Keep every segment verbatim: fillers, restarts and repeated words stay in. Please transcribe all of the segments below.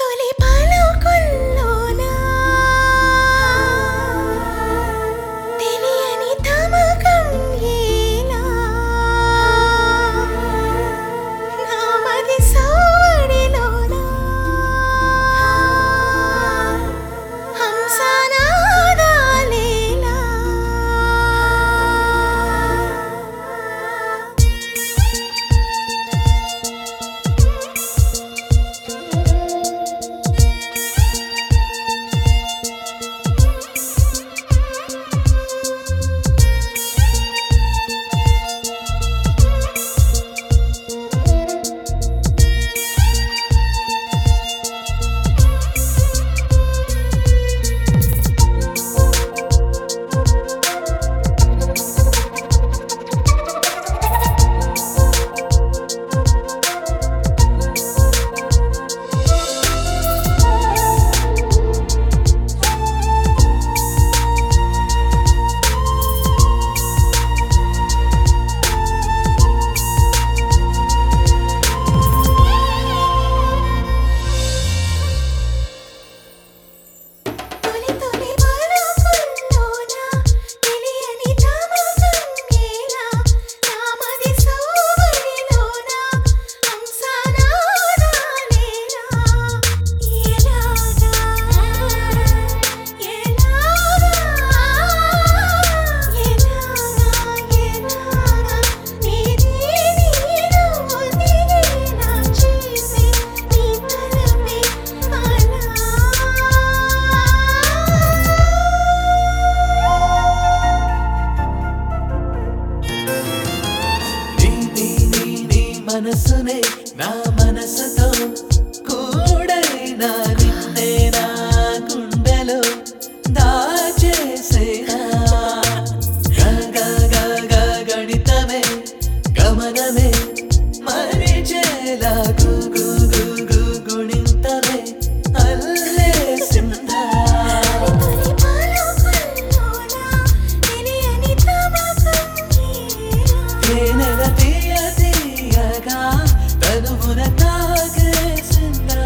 మనసునే నా మనసుతో కూడైనా నిన్నే నా గుండెలో దాచేసేనా గగ గగ గణితమే గమనమే మరిచేలా గు గు గు గు గుణింతమే అల్లేసిందా తేనెల తీయ తీయగా తనువున తాగేసిందా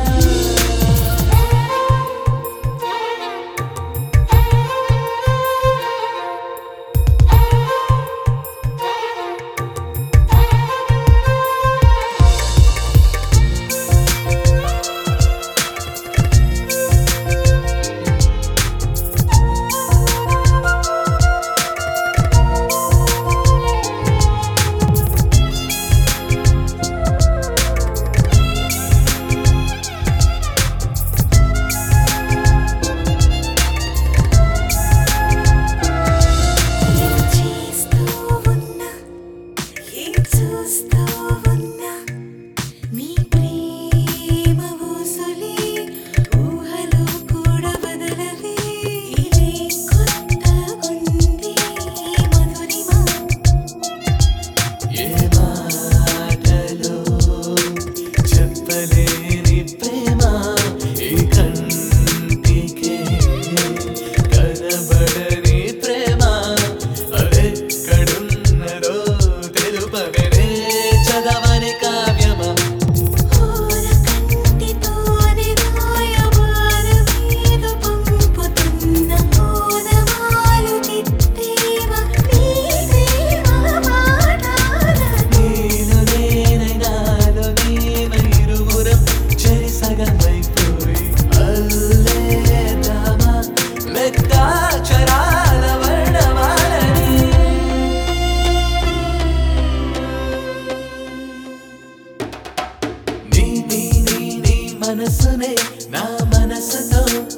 మనసునే నా మనసుతో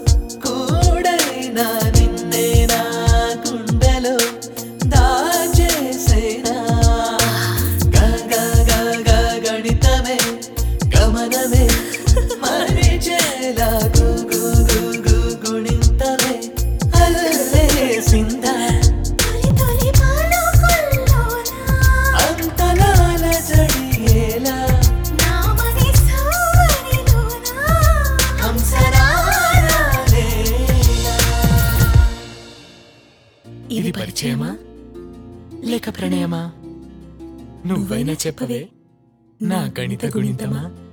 కూడైనా నిన్నే నా గుండెలో దాచేసేనా గగ గగ గణితమే గమనమే మరిచేలా గు గు గు గు గుణింతమే అల్లేసిందా అంతలాల జడియేలా ఇది పరిచయమా లేక ప్రణయమా? నువ్వైనా చెప్పవే నా గణిత గుణితమా?